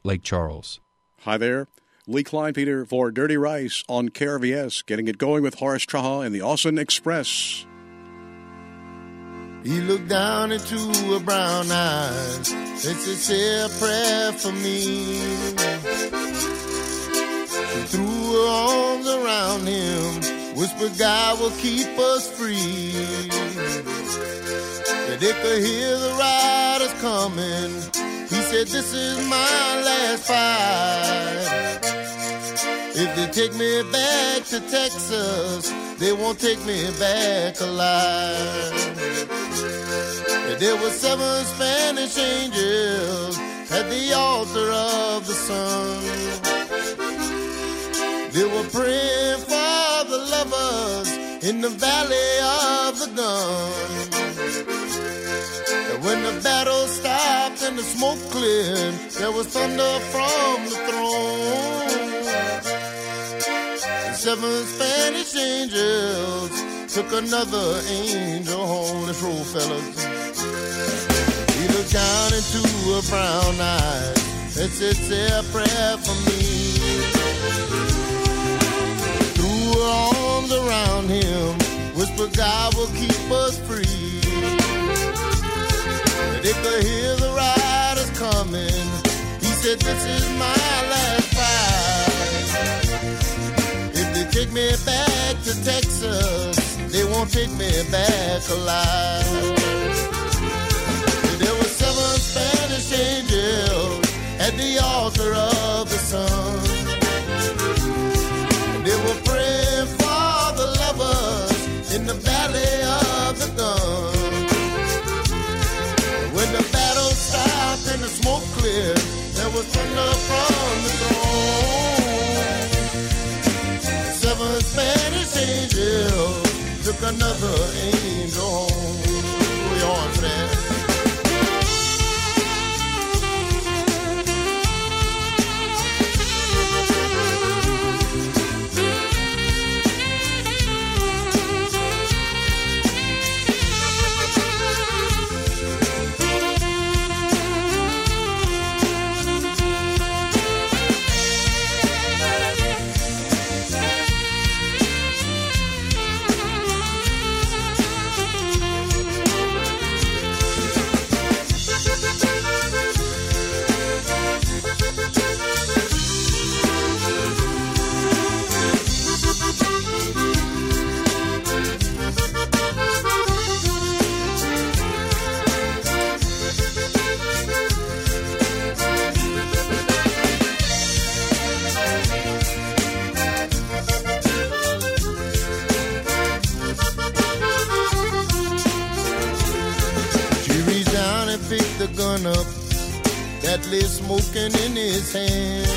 Lake Charles. Hi there. Lee Kleinpeter for Dirty Rice on KRVS, getting it going with Horace Traha and the Austin Express. He looked down into her brown eyes and said, say a prayer for me. She threw her arms around him, whispered, God will keep us free. That they could hear the riders coming. He said, this is my last fight. If they take me back to Texas, they won't take me back alive. There were 7 Spanish angels at the altar of the sun. They were praying for the lovers in the valley of the gun. And when the battle stopped and the smoke cleared, there was thunder from the throne. The 7 Spanish angels took another angel home. Let's roll, fellas. He looked down into her brown eyes and said, say a prayer for me. Threw her arms around him, whispered, God will keep us free. They could hear the riders coming. He said, this is my last fight. If they take me back to Texas, they won't take me back alive. There were 7 Spanish angels at the altar of the sun. They were praying for the lovers in the valley of the gun. When the battle stopped and the smoke cleared, there was thunder from the throne. 7 Spanish angels took another angel home. We on for that. Up that lay smoking in his hand.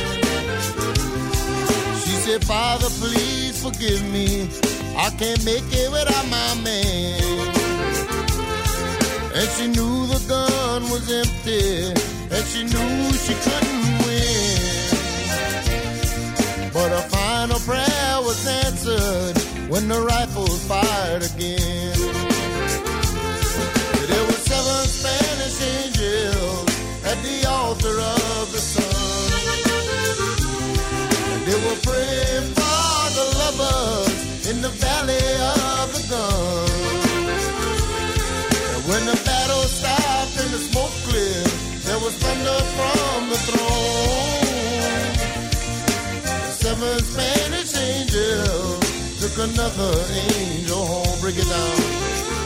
She said, Father, please forgive me. I can't make it without my man. And she knew the gun was empty, and she knew she couldn't win. But her final prayer was answered when the rifles fired again. There were 7 Spanish angels at the altar of the sun. And they were praying for the lovers in the valley of the gun. And when the battle stopped and the smoke cleared, there was thunder from the throne. The 7 Spanish angels took another angel home. Break it down.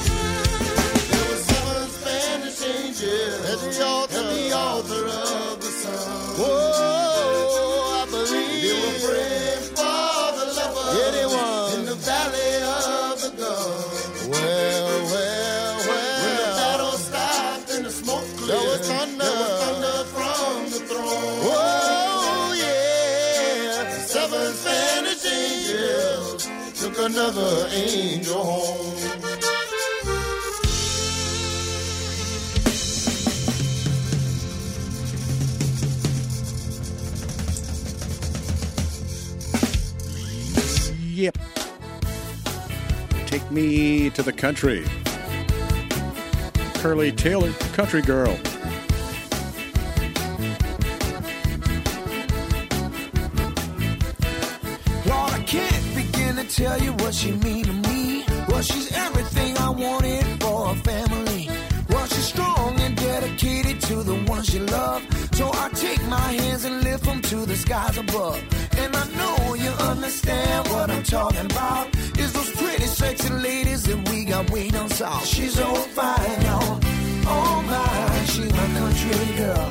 At the altar of the sun. Whoa, I believe they were praying for the lovers. Yeah, they were. In the valley of the gun. Well. When the battle stopped and the smoke cleared, there was thunder from the throne. Whoa, yeah. 7 Spanish angels took another angel home. Yep. Take me to the country. Curly Taylor, Country Girl. tell you what she mean to me. Well, she's everything I wanted for a family. Well, she's strong and dedicated to the one she loves. So I take my hands and lift them to the skies above. And I know you understand what I'm talking about. Is those pretty sexy ladies that we got way down south. She's so fine, y'all. Oh my, she's my country girl.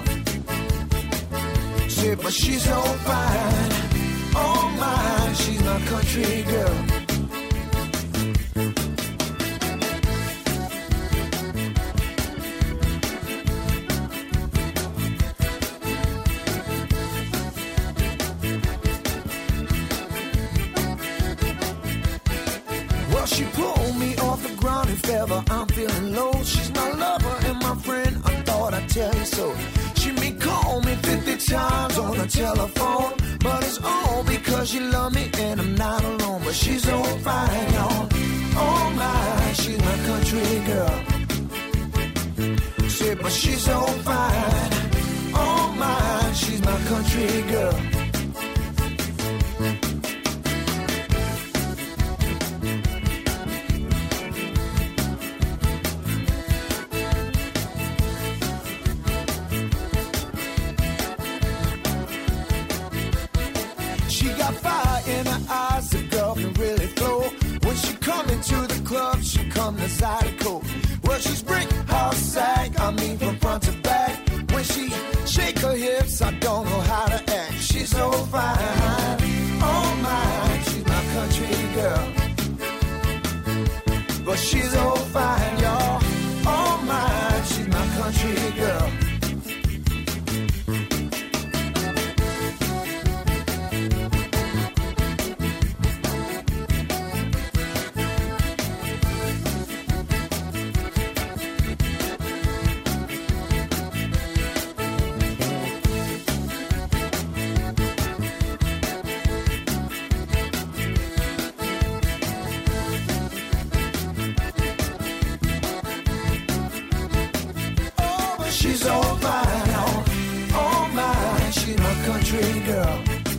Say, but she's so fine. Oh my, she's my country girl. Well, she pulled me off the ground if ever I'm feeling low. She's my lover and my friend, I thought I'd tell you so. She may call me 50 times on the telephone, but it's all because she love me and I'm not alone. But she's so fine, y'all. Oh my, she's my country girl. Say, but she's so fine. Oh my, she's my country girl. She come to Zydeco. Well, she's brick house sag, I mean from front to back. When she shake her hips, I don't know how to act. She's so fine. Oh my, she's my country girl. But she's so fine, y'all. Oh my, she's my country girl. She's so fine, oh my, she's my country girl.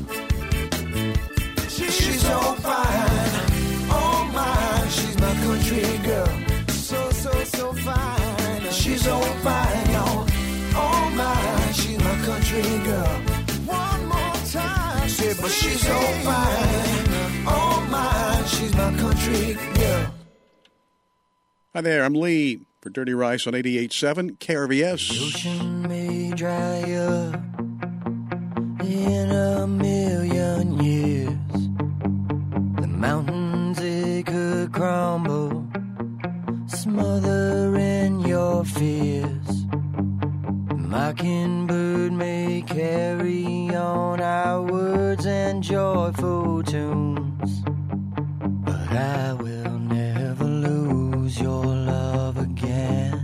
She's so fine, oh my, she's my country girl. So fine. She's so fine, y'all. Oh my, she's my country girl. One more time, say, but she's so fine. Oh my, she's my country girl. Hi there, I'm Lee for Dirty Rice on 88.7 KRVS. The ocean may dry up in a million years. The mountains, they could crumble, smothering your fears. The mockingbird may carry on our words and joyful tunes, but I will never lose your love again.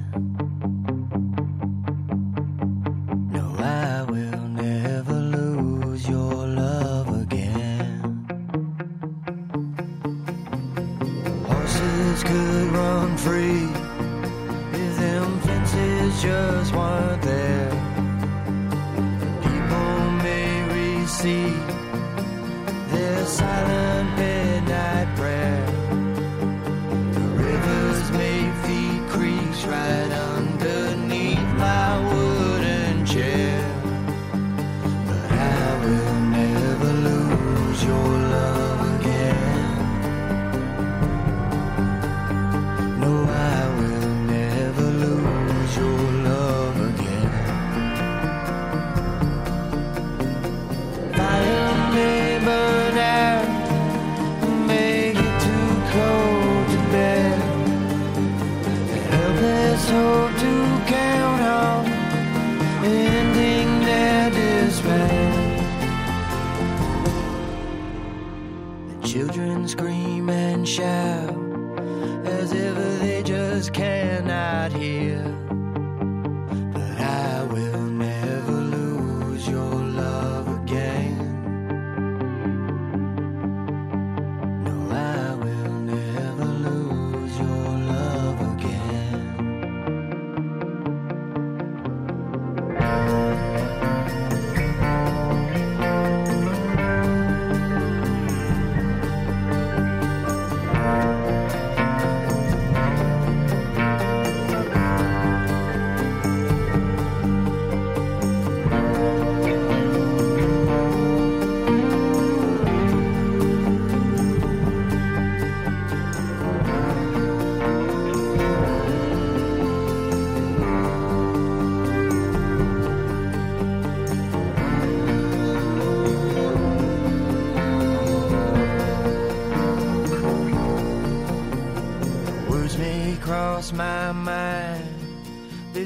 No, I will never lose your love again. Horses could run free if them fences just weren't there. People may receive their silent midnight prayer. The rivers may feed creeks right underneath my wooden chair. But I will never lose your love again. No, I will never lose your love again. Fire may burn out, make it too cold to bear. Helpless hope to count on, ending their despair. The children scream and shout as if they just cannot hear. But I will never lose your love again. No, I will never lose your love again.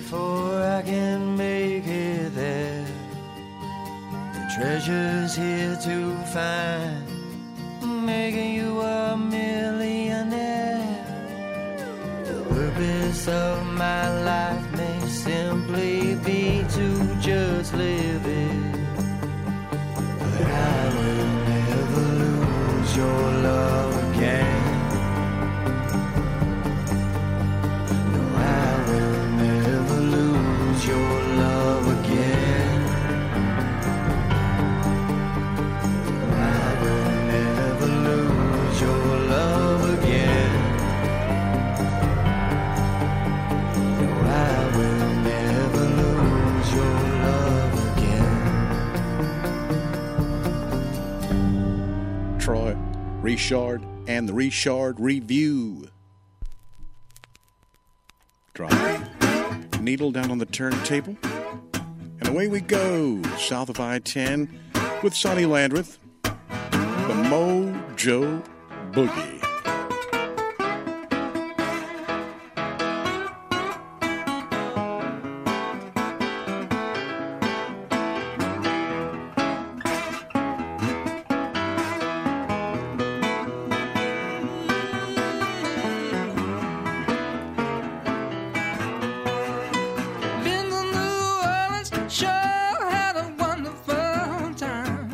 before I can make it there. The treasure's here to find, making you a millionaire. The purpose of my life may simply be to just live it. But I will never lose your love again. No, I will never lose your love again. I will never lose your love again. No, I will never lose your love again. Troy Richard and the Richard Review. Drop needle down on the turntable, and away we go, south of I-10 with Sonny Landreth, the Mojo Boogie. Been to New Orleans, sure had a wonderful time.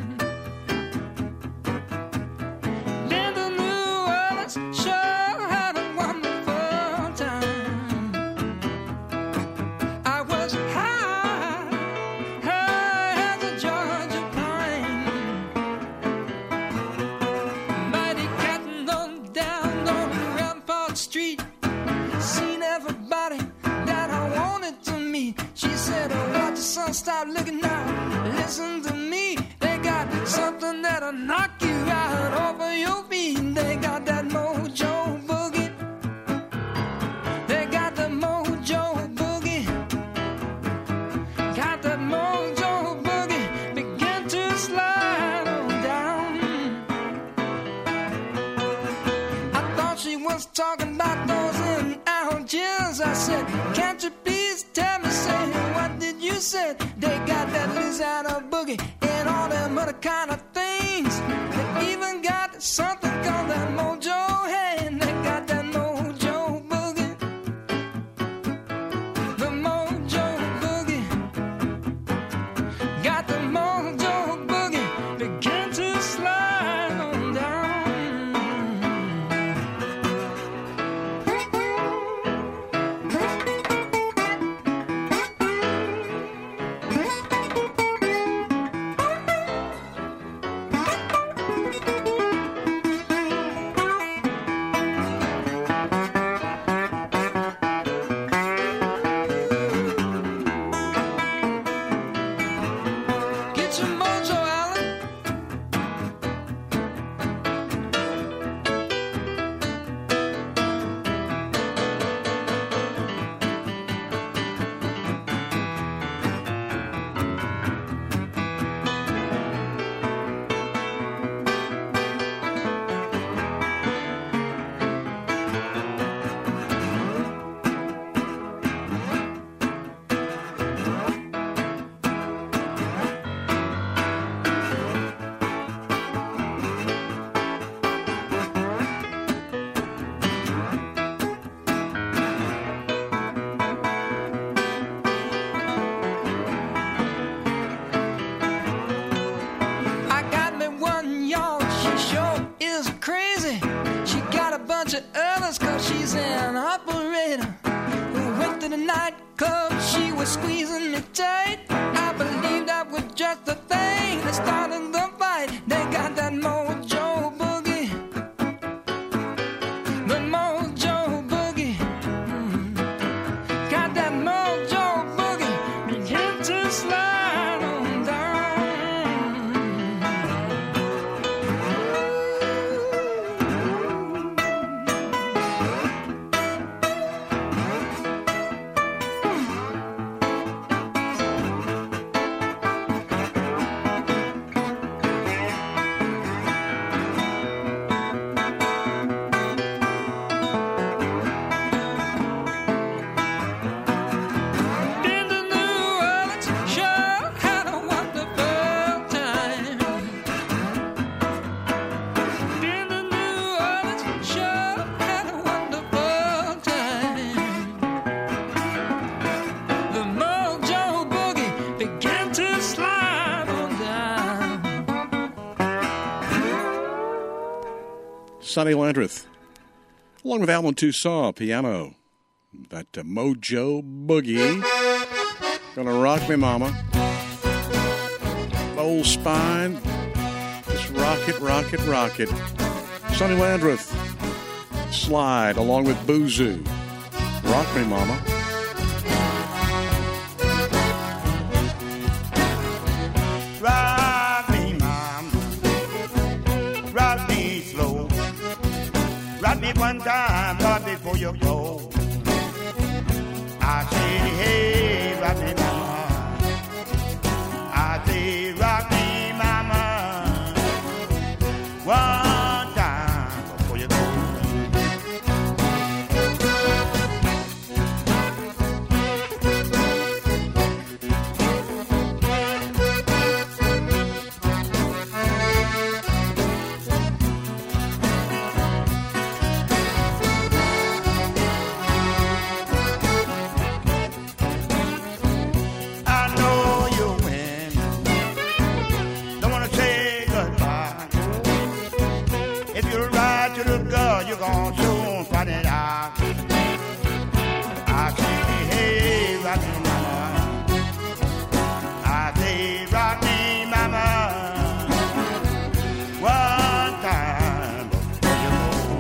Been to New Orleans, sure had a wonderful time. I was high, high as a Georgia pine. Mighty cattin' on down on Rampart Street. Seen everybody that I wanted to meet. She said, oh, watch the sun, stop looking now. Listen to me. They got something that'll knock you out over your feet. They got that mojo boogie. They got the mojo boogie. Got that mojo boogie. Begin to slide on down. I thought she was talking about those in Algiers. I said, can't you please tell me, say, what did you say? They got that Louisiana boogie and all them other kind of things. They even got something called that mojo. Hey, and they got that mojo boogie. The mojo boogie. Got the mojo boogie. Begin to slide on down. Get your mojo, Alan. I got me one, y'all. She sure is crazy. She got a bunch of others, cause she's an operator. Who went to the nightclub, she was squeezing me tight. I believed that was just the thing that started the fight. They got that mojo boogie. The mojo boogie. Got that mojo boogie. Begin to slide on down. Sonny Landreth, along with Alan Toussaint, piano. That Mojo Boogie. Gonna rock me, mama. Old spine. Just rock it, rock it, rock it. Sonny Landreth. Slide, along with Boozoo. Rock me, mama. Rock me, mama. Rock me slow. Rock me one time, Lord, before you go. I say, hey, rock me, mama. I say, rock me, mama. One time before you go. You're gonna soon find it out. I say, hey, rock me, mama. I say, rock me, mama. One time before you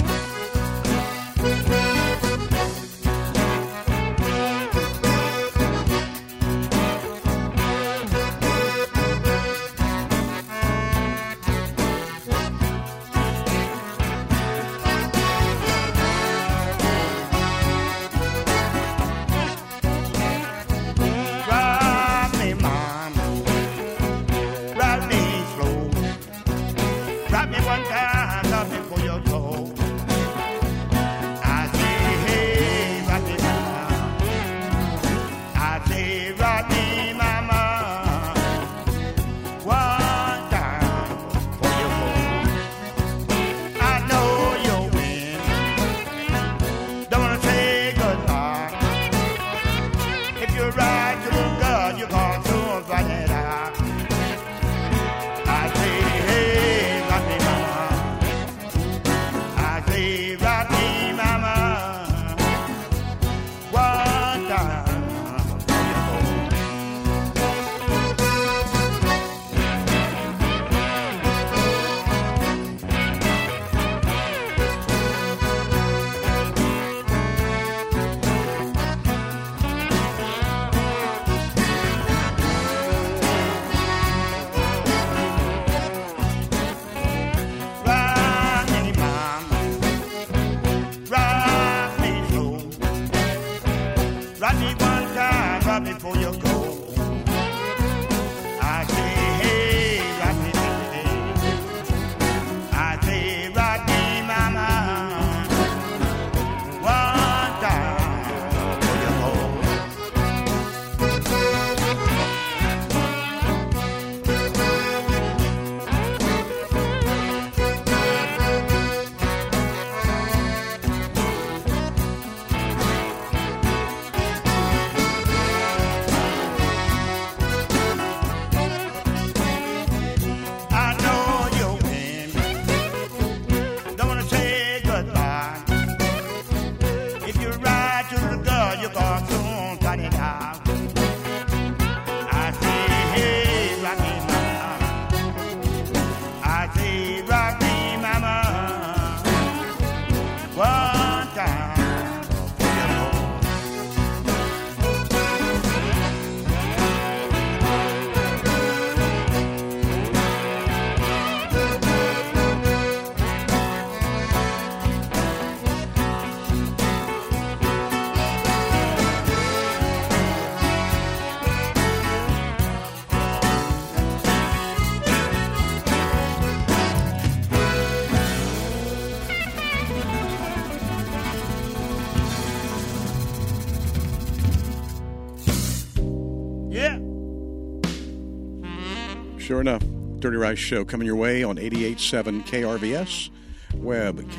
Sure enough, Dirty Rice Show coming your way on 88.7 KRVS, web at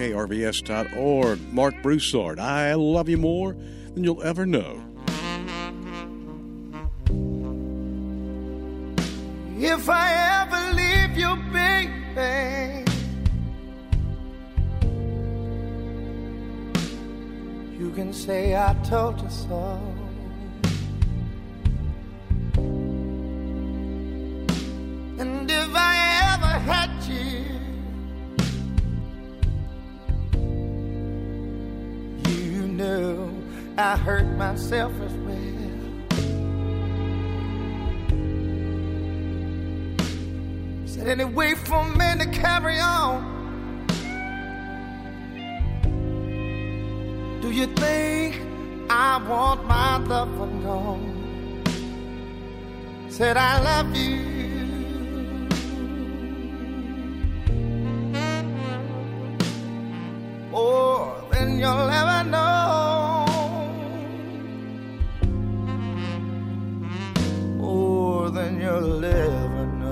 krvs.org. Mark Broussard, I love you more than you'll ever know. If I ever leave you, baby, can say I told you so. And if I ever had you, you know I hurt myself as well. Said any way for men to carry on. Do you think I want my loved one gone? Said I love you more than you'll ever know, more than you'll ever know.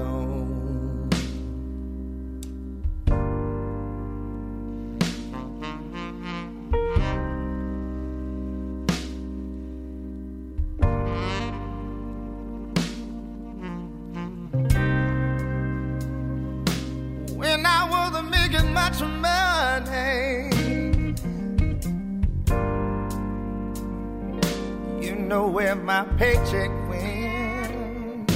When I wasn't making much money, you know where my paycheck went.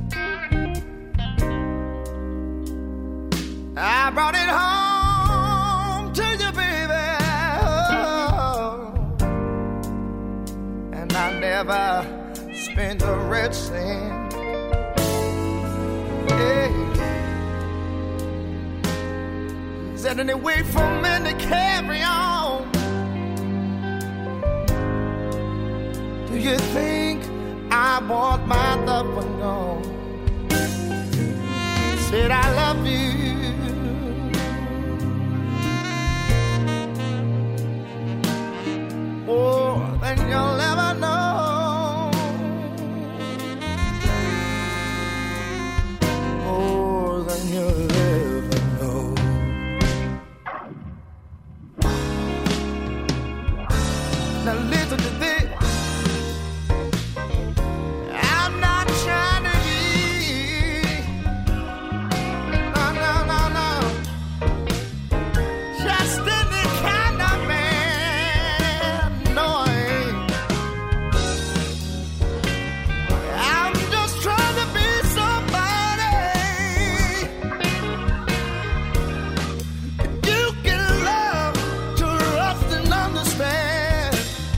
I brought it home to you, baby, oh, and I never spent a red cent. Yeah. Is there any way for men to carry on? Do you think I want my loved one gone? Said I love you more than you'll ever know, more than you'll ever know. Now listen to this. I'm not trying to be, no, no, no, no, just any kind of man. No, I ain't. I'm just trying to be somebody you can love, to trust and understand.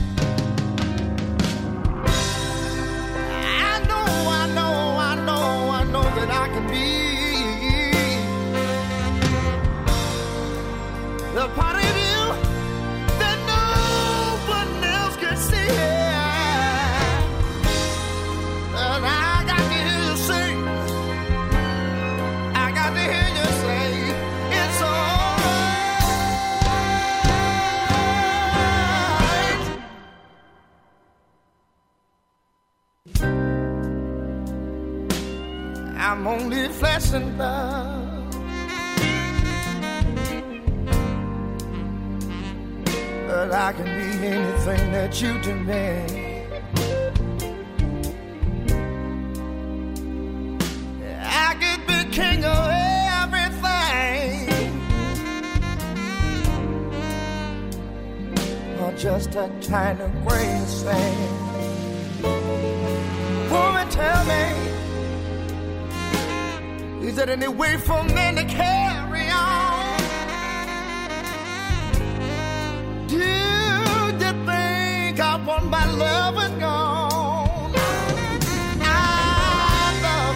I know that I can be the part of you that no one else can see. And I got to hear you sing. I got to hear you say it's alright. I'm only flesh and blood, but I can be anything that you demand. I could be king of everything, or just a tiny grain of sand. Woman, tell me, is there any way for men to carry on? Do you think I want my love and gone? I love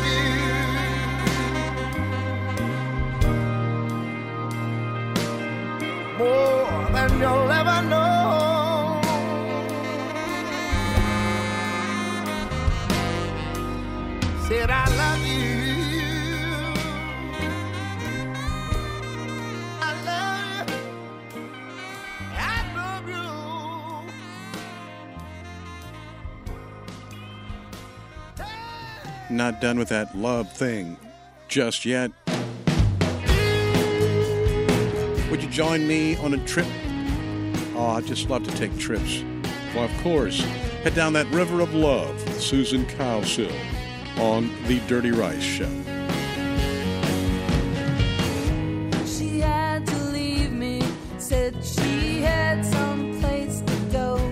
you more than you'll ever know. Said I love you. Not done with that love thing just yet. Would you join me on a trip? Oh, I just love to take trips. Well, of course, head down that river of love with Susan Cowsill on The Dirty Rice Show. She had to leave me, said she had some place to go.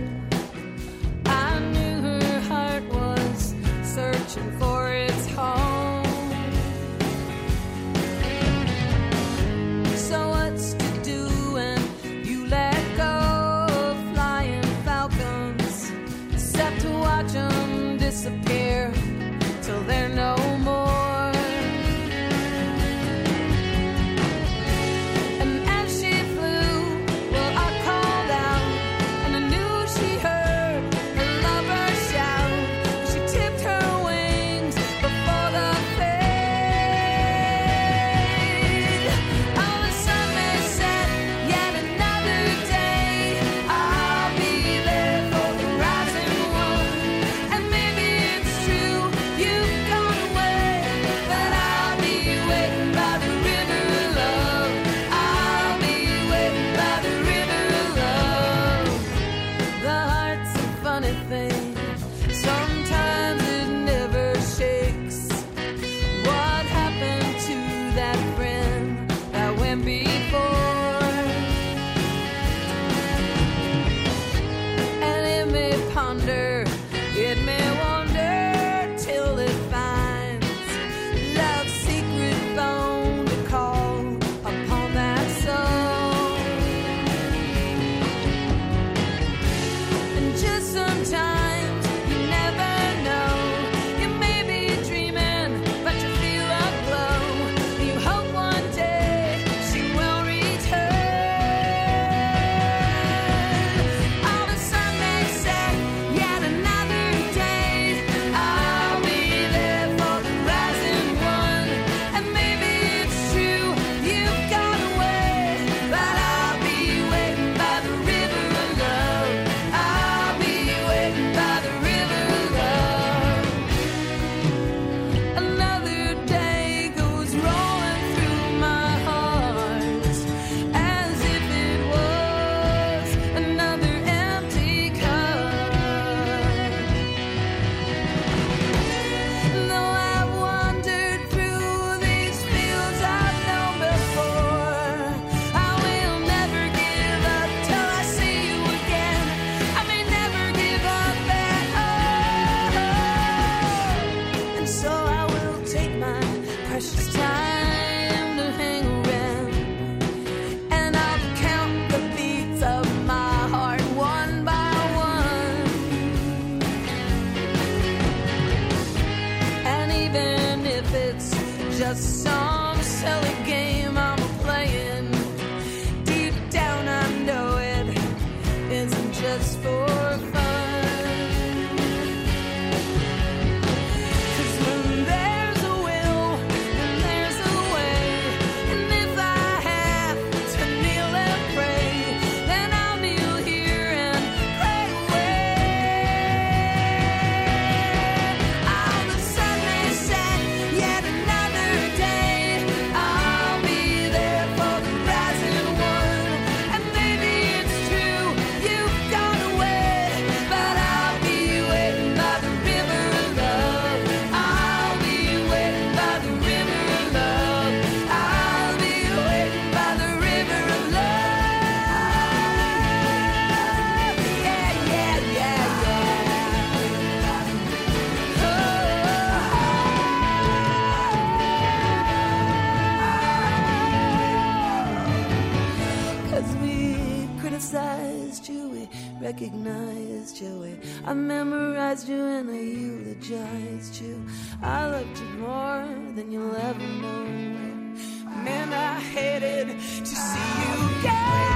recognized you. I memorized you and I eulogized you. I loved you more than you'll ever know. Man, I hated to see you go.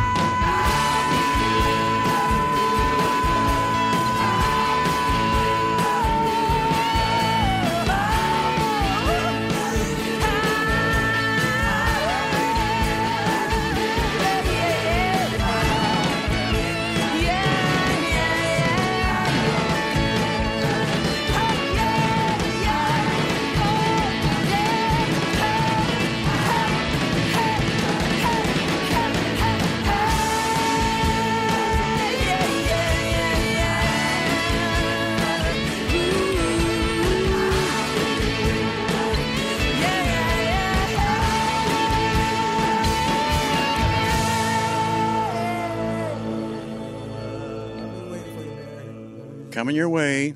Coming your way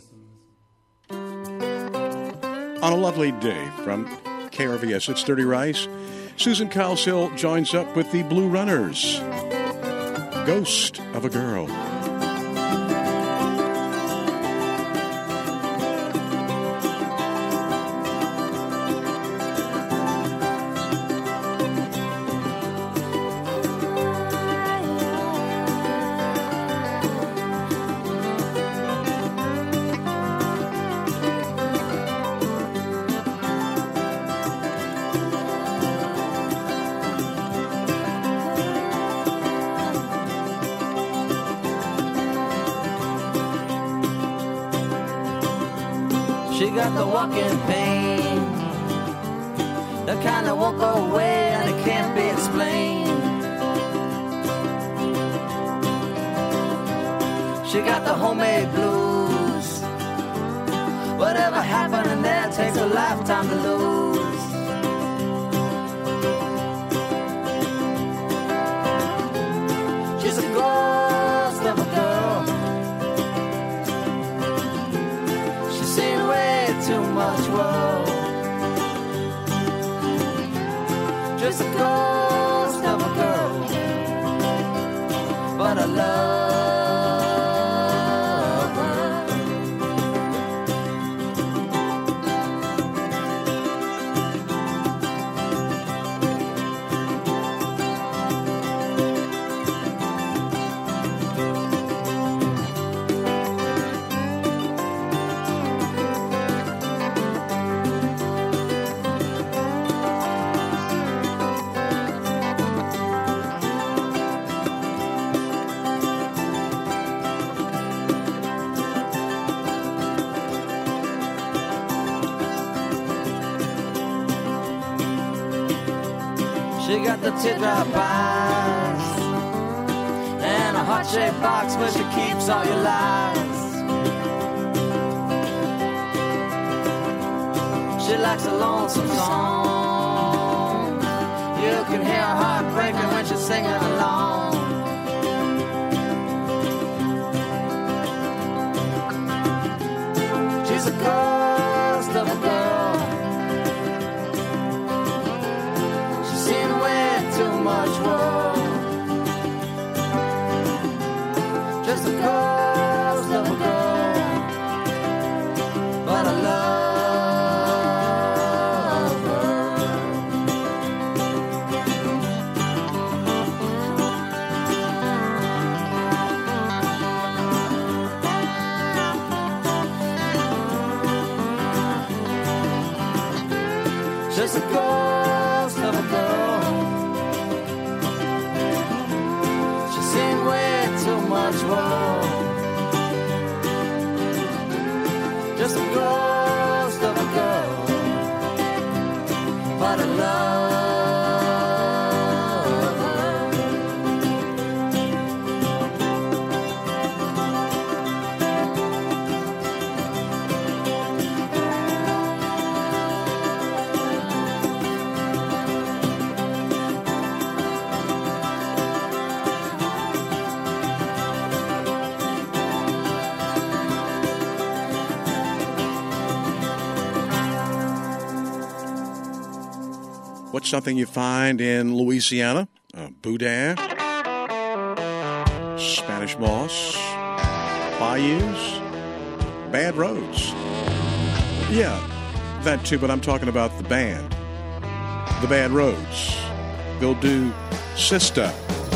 on a lovely day from KRVS. It's Dirty Rice. Susan Cowsill joins up with the Blue Runners. Ghost of a Girl. Got the walking pain, the kind that won't go away and it can't be explained. She got the homemade blues. Whatever happened in there takes a lifetime to lose. She's a ghost of a girl. She's seen way too much world. Just a ghost of a girl, but I love her. She got the teardrop eyes and a heart-shaped box where she keeps all your lies. She likes a lonesome song. You can hear her heart breaking when she's singing along. She's a ghost of a girl. Too much world. Just a ghost of a girl, but I love her. Just a ghost of a girl. Too much world. Just a ghost of a girl, but I love What's something you find in Louisiana? Boudin, Spanish moss, bayous, bad roads. Yeah, that too, but I'm talking about the band, the Bad Roads. They'll do Sister.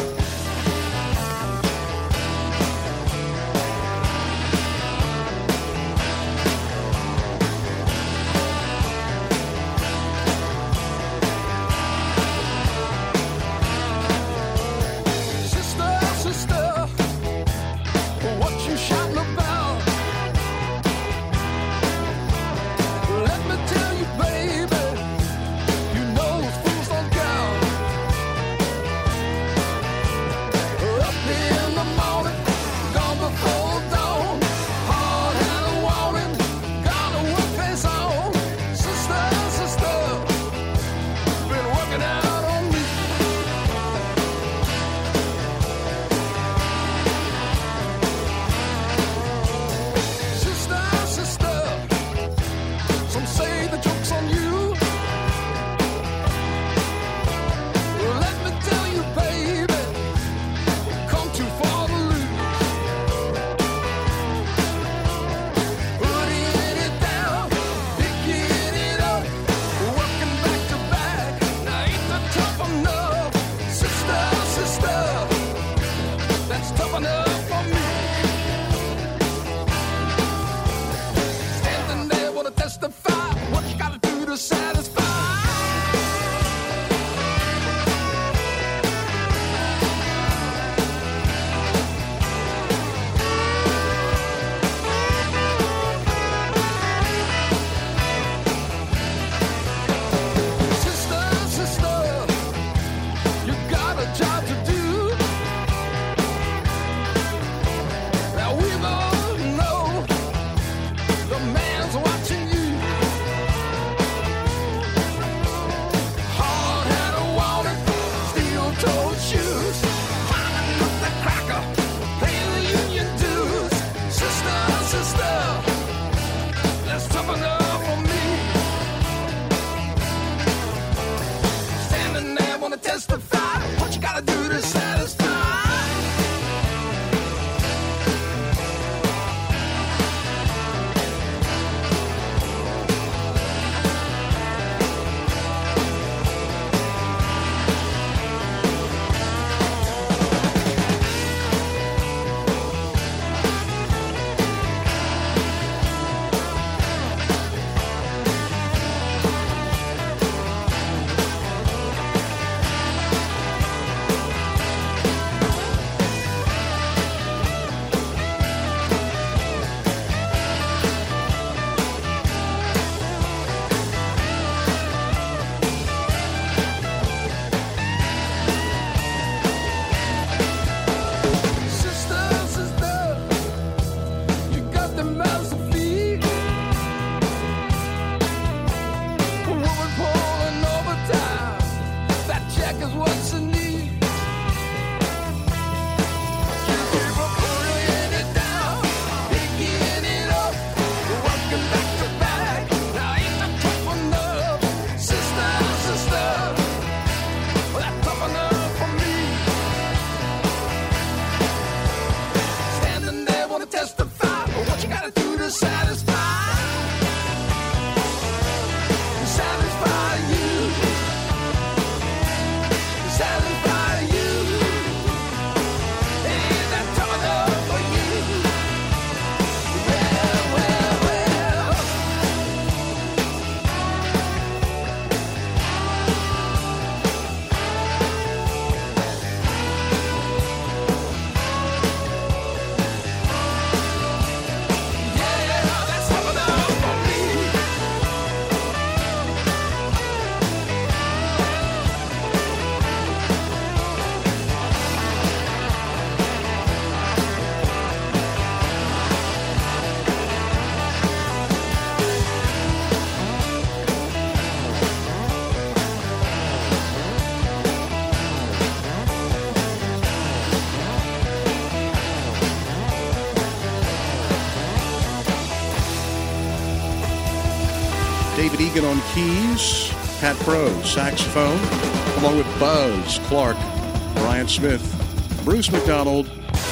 David Egan on keys, Pat Pro, saxophone, along with Buzz Clark, Brian Smith, Bruce McDonald,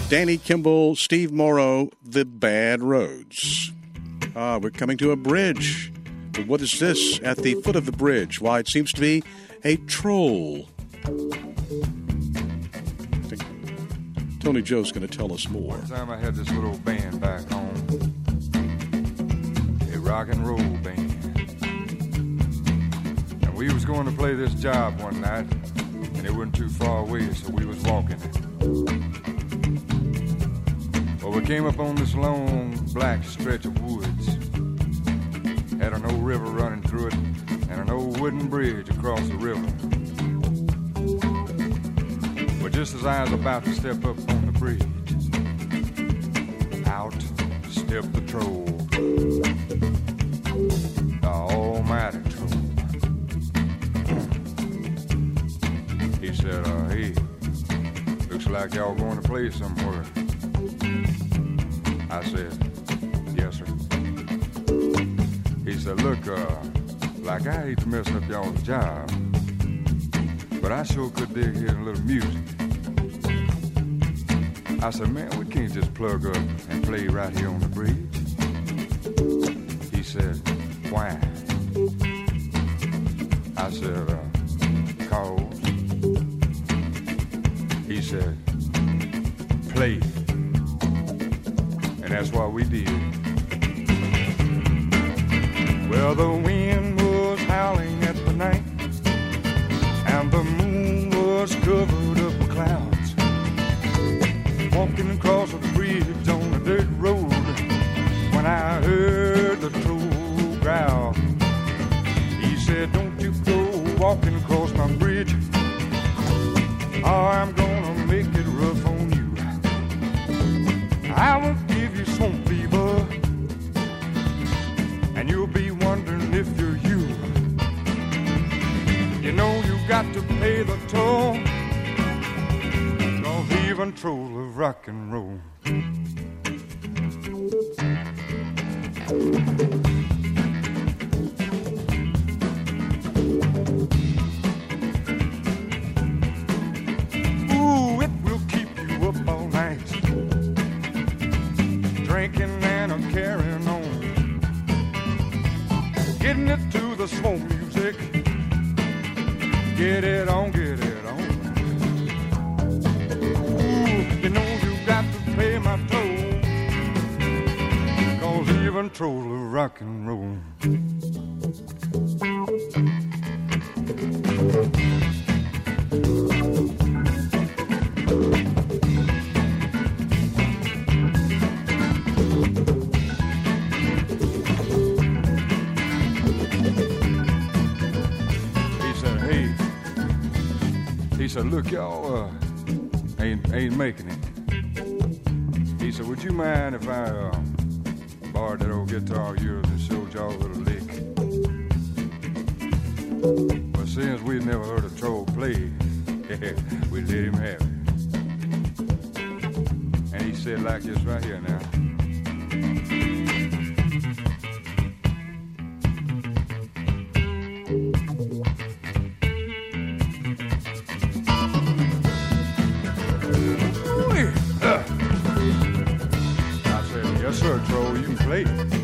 Danny Kimball, Steve Morrow, The Bad Roads. We're coming to a bridge. But what is this at the foot of the bridge? Why, it seems to be a troll. I think Tony Joe's going to tell us more. One time I had this little band back home, a rock and roll band. And we was going to play this job one night, and it wasn't too far away, so we was walking. Well, we came up on this long black stretch of woods. Had an old river running through it and an old wooden bridge across the river. But just as I was about to step up on the bridge, out stepped the troll, the almighty troll. He said, hey, looks like y'all going to play somewhere. I said, yes, sir. He said, look, like I hate to mess up y'all's job, but I sure could dig hearing a little music. I said, man, we can't just plug up and play right here on the bridge. He said, why? I said, cause. He said, play. And that's what we did. Well, the wind was howling at the night, and the moon was covered up with clouds. Walking across a bridge on a dirt road, when I heard the troll growl. He said, don't you go walking across my bridge, or I'm gonna make it rough on you. I will give you swamp fever, and you'll be wondering if you're you. You know you got to pay the toll, 'cause even troll of rock and roll. Ooh, it will keep you up all night, drinking and carrying on, getting it to the slow music. Get it on, get it on. Ooh, you know you got to pay my toll, 'cause even troll of rock and roll. He said, look, y'all ain't making it. He said, would you mind if I borrowed that old guitar of yours and showed y'all a little lick? Well, since we'd never heard a troll play, we let him have it. And he said like this right here now. Yes, sir, troll, you can play.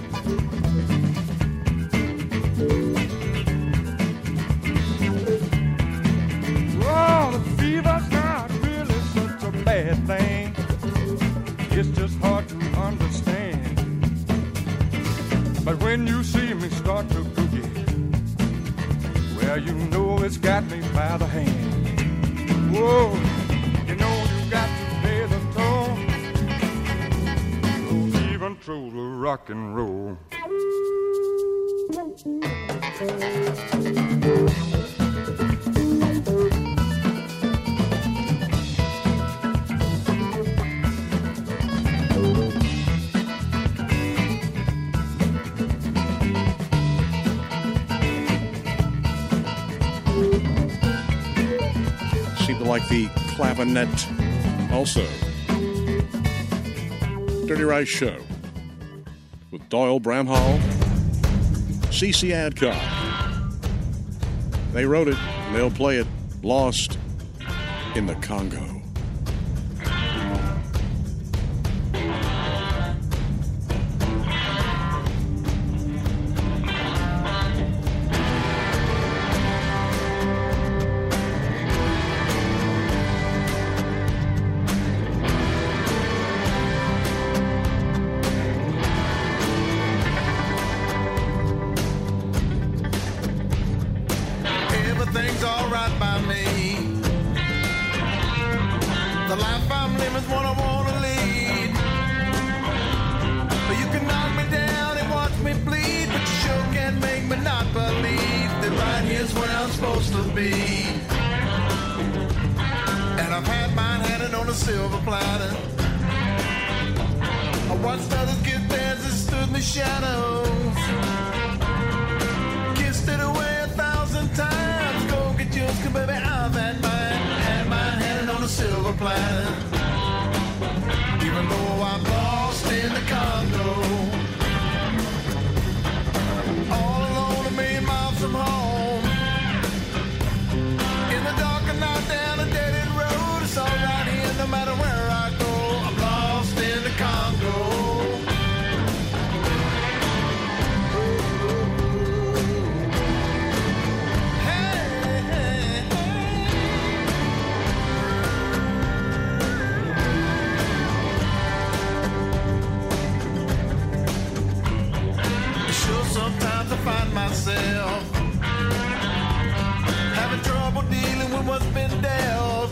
Oh, the fever's not really such a bad thing. It's just hard to understand. But when you see me start to boogie, well, you know it's got me by the hand. Whoa, you know you got to pay the toll. Troll of rock and roll. Seemed to like the clavinet also. Dirty Rice Show with Doyle Bramhall, C.C. Adcock. They wrote it, and they'll play it, Lost in the Congo. alright by me. The life I'm living's one I wanna lead. But you can knock me down and watch me bleed, but you sure can't make me not believe that right here's where I'm supposed to be. And I've had mine handed on a silver platter. I watched others get theirs and stood in the shadows. Kissed it away 1,000 times. Go get yours, 'cause baby, I've had mine handed on a silver platter. Even though I'm lost in the Congo, all alone, a million miles from home. In the dark and night down a dead-end road, it's all right here no matter where I go. I'm lost in the Congo. Sometimes I find myself having trouble dealing with what's been dealt.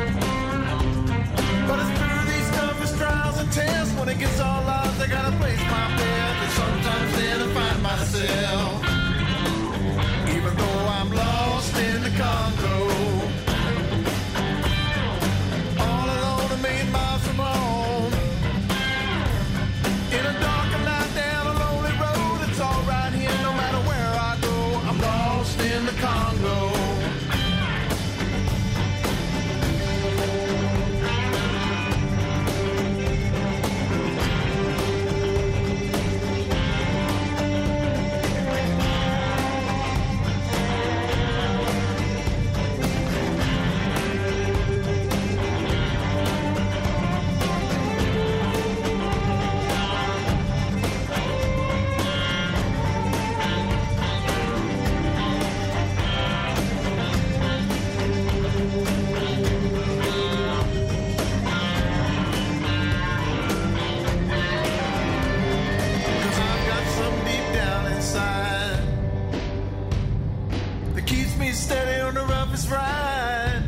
But it's through these toughest trials and tests, when it gets all odds, I gotta place my bet. And sometimes then I find myself, even though I'm lost in the Congo, all alone a million miles from home. In a dark and night down a lonely road, it's all right here no matter where I go. I'm lost in the Congo. Steady on the roughest ride.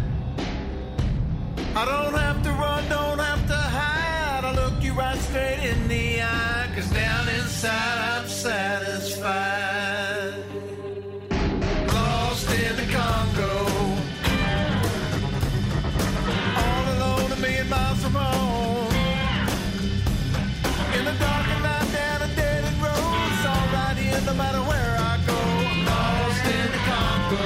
I don't have to run, don't have to hide. I look you right straight in the eye, 'cause down inside I'm satisfied. Lost in the Congo, all alone a million miles from home. In the dark and night down a dead-end road, it's all right here no matter where I go. I'm lost in the Congo.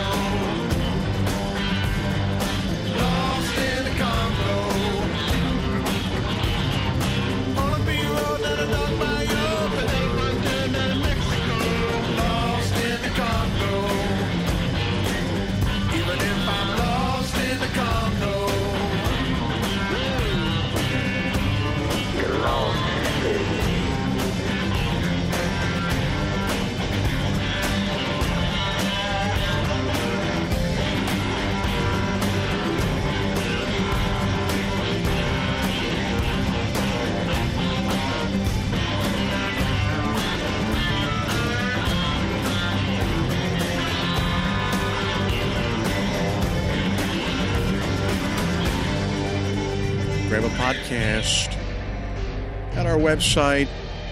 Grab a podcast at our website,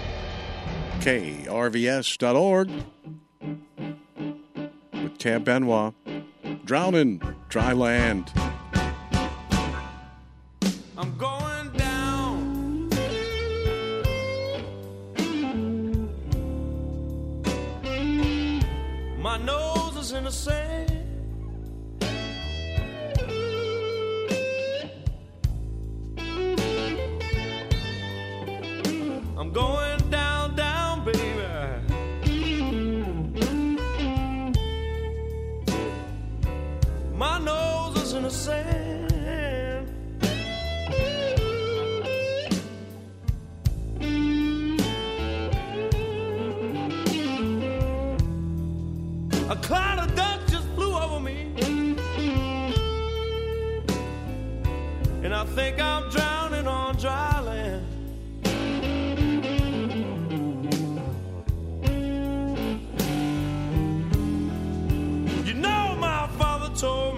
krvs.org, with Tab Benoit, Drowning Dry Land. I'm going down. My nose is in the sand. I'm going down, down, baby. My nose is in the sand. A cloud of dust just flew over me, and I think I'm drowning on dry land. You know my father told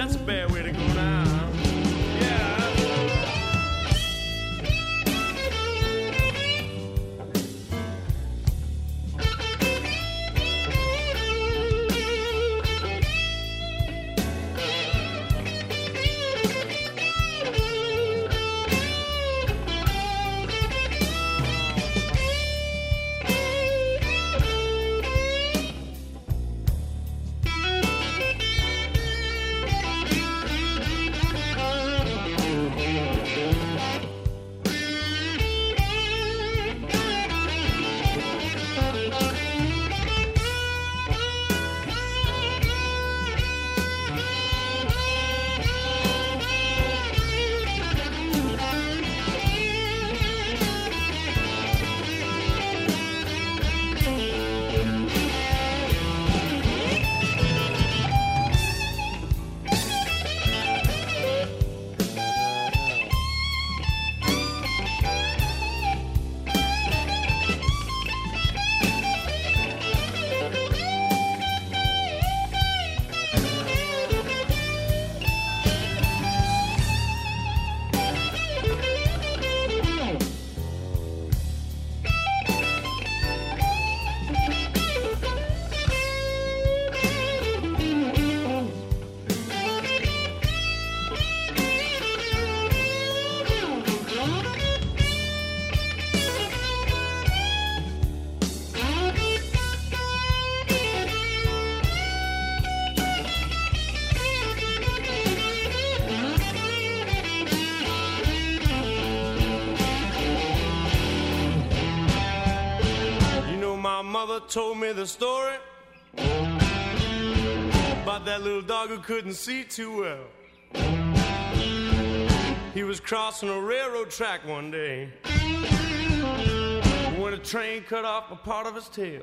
that's a bad way to go now. Yeah. Told me the story about that little dog who couldn't see too well. He was crossing a railroad track one day when a train cut off a part of his tail.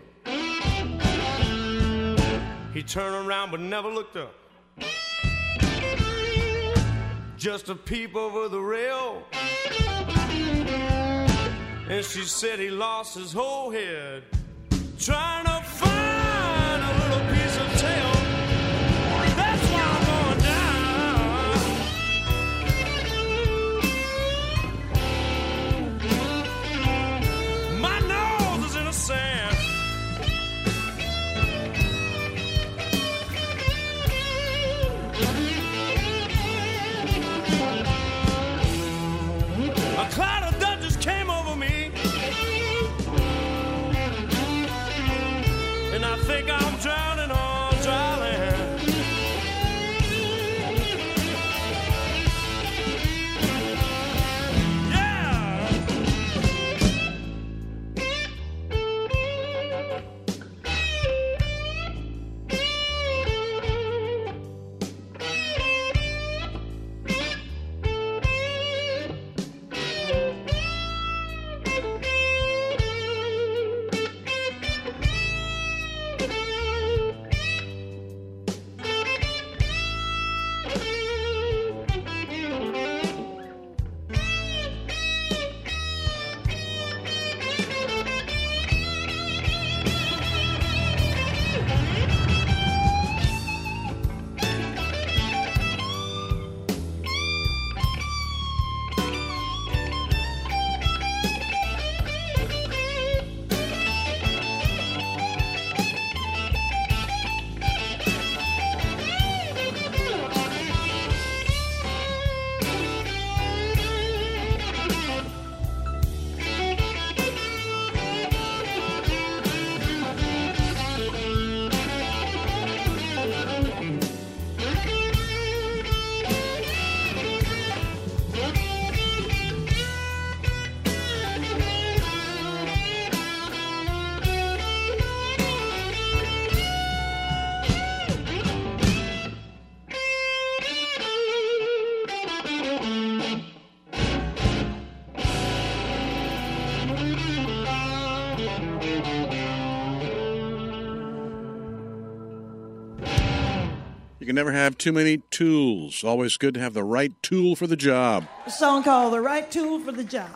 He turned around but never looked up, just a peep over the rail, and she said he lost his whole head trying to find a little piece of tail. That's why I'm going down. My nose is in the sand. A cloud of dust just came over me, and I think I'm drowning on dry land. Yeah. You can never have too many tools. Always good to have the right tool for the job. A song called The Right Tool for the Job.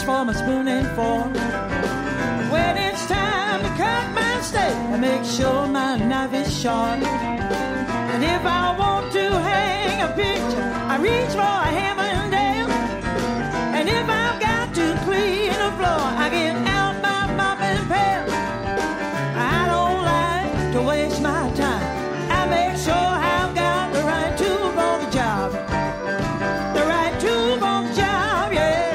reach for my spoon and fork. When it's time to cut my steak, I make sure my knife is sharp. And if I want to hang a picture, I reach for a hammer and nail. And if I've got to clean the floor, I get out my mop and pail. I don't like to waste my time. I make sure I've got the right tool for the job. The right tool for the job, yeah.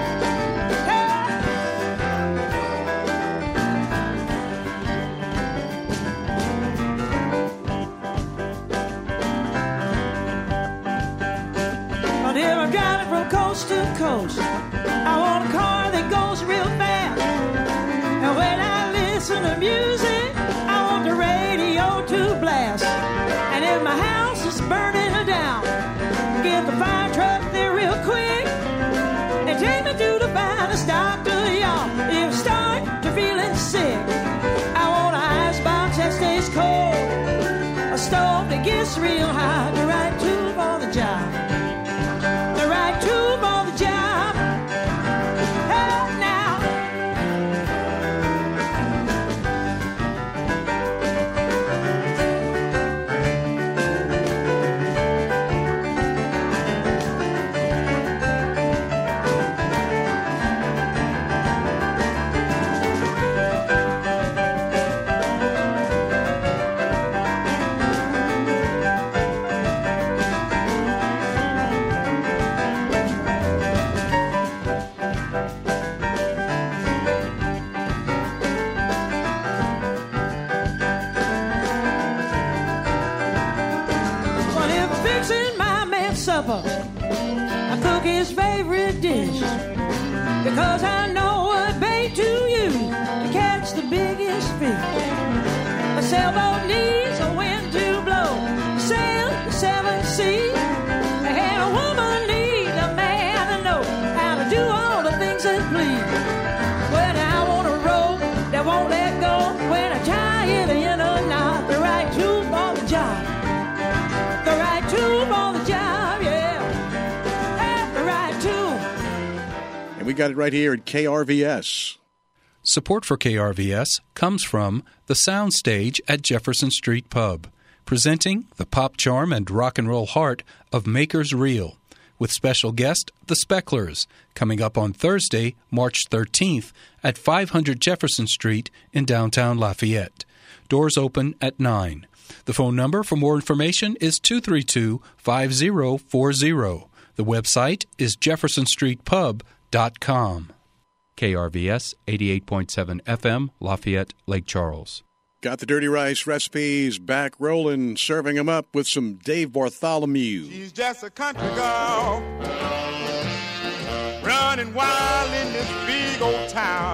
But if I'm driving from coast to coast, I want a car that goes real fast. And when I listen to music, I want the radio to blast. And if my house is burning down, get the fire truck there real quick and take me to the finest doctor, y'all. If I start to feeling sick, I want an icebox that stays cold, a stove that gets real hot, the right tool for the job. The right tool for the job. Hey, now. Well, if I'm fixing my man's supper, I cook his favorite dish, because I know what bait to use to catch the biggest fish. A sailboat needs a wind to blow, sail the seven seas, and a woman needs a man to know how to do all the things that please. When I want a rope that won't let go, when I tie it in a knot, the right tool for the job. The right tool for the job, yeah. Hey, the right tool. And we got it right here at KRVS. Support for KRVS comes from the Soundstage at Jefferson Street Pub, presenting the pop charm and rock and roll heart of Makers Reel, with special guest The Specklers, coming up on Thursday, March 13th at 500 Jefferson Street in downtown Lafayette. Doors open at 9. The phone number for more information is 232-5040. The website is jeffersonstreetpub.com. KRVS 88.7 FM, Lafayette, Lake Charles. Got the dirty rice recipes back rolling, serving them up with some Dave Bartholomew. She's just a country girl running wild in this big old town.